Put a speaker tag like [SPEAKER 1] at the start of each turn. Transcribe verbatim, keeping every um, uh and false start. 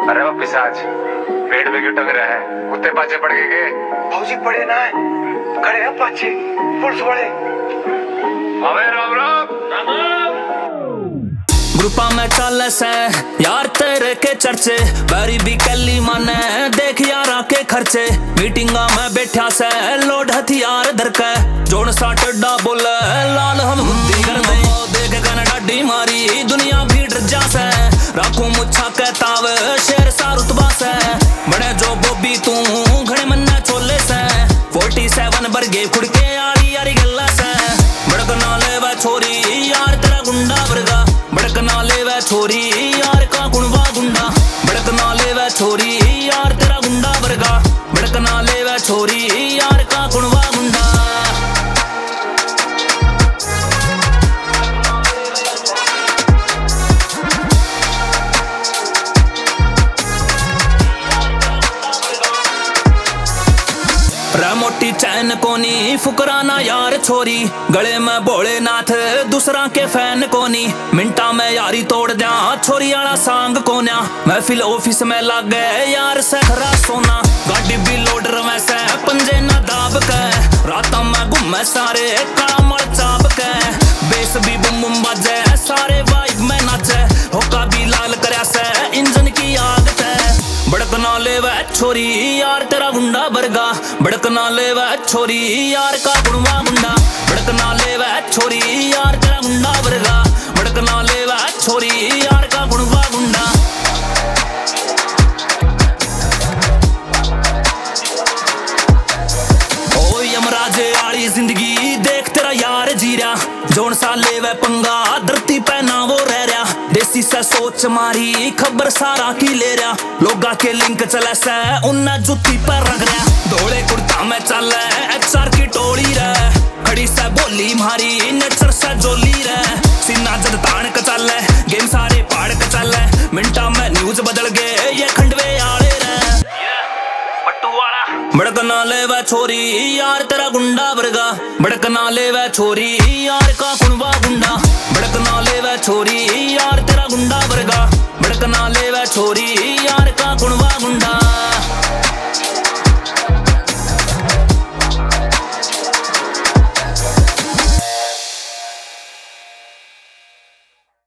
[SPEAKER 1] अरे वो पिशाच पेड़ पे क्यों टंग रहा है? कुत्ते पाछे पड़ गए के?
[SPEAKER 2] फौजी पड़े ना है, खड़े हैं पाछे पुलिस वाले।
[SPEAKER 1] अबे राम राम
[SPEAKER 3] ग्रुपा में चल से यार तेरे के चर्चे बारी भी कली माने देख यारा के खर्चे। मीटिंगा में बैठा से लोड हथियार धर के जोड़ सा टड्डा बोले लाल हम बुद्धि कर दे। देख गन डाडी मारी दुनिया भी डर जा से राखू मुच्छा के ताव शेर सा रुतबा से बड़े जो बोबी तू घड़े मन्ना चोले से फोर्टी सेवन बरगे फुड़के यारी यारी गल्ला से बड़क ना ले वे छोरी यार तेरा गुंडा वर्गा बड़क ना ले वे छोरी यार का गुणवा गुंडा बड़क ना ले वे छोरी यार तेरा गुंडा वर्गा बड़क ना ले वे छोरी यार का गुणवा गुंडा। मोटी चैन कोनी फुकराना यार छोरी गले में भोलेनाथ दूसरा के फैन कोनी मिंटा में यारी तोड़ दिया छोरी आला सांग कोन्या महफिल ऑफिस में लग गए यार से खरा सोना गाड़ी भी लोडर में से पंजे ना दाब के रात में घूमे सारे काला मर चाप के बेस भी बुम बुम बजे सारे वाइब में नाचे होका भी लाल करया से इंजन की आग ते बड़क ना ले वे छोरी यार तेरा गुंडा बरगा बड़क ना ले वे छोरी यार का गुणवा गुंडा बड़क ना ले वे छोरी यार तेरा गुंडा बरगा बड़क ना ले वे छोरी यार का गुणवा गुंडा। ओ यमराजे आली जिंदगी देख तेरा यार जी रहा जोन सा ले वे पंगा धरती पे ना वो रह रहा देसी से सोच मारी खबर सारा की ले रहा लोगा के लिंक चले से उन्ना जुत्ती पर रख रहा धोले कुर्ता में चल एचआर की टोली रे खड़ी से बोली मारी नेचर से जोली रे सीना जद तान के चल गेम सारे पाड़ के चल मिनटा में न्यूज बदल गए ये खंडवे आले रे बड़क ना ले वे छोरी यार तेरा गुंडा वर्गा बड़क ना ले वे छोरी यार का गुणवा गुंडा बड़क ना ले वे छोरी यार तेरा गुंडा वर्गा बड़क ना ले वे छोरी यार का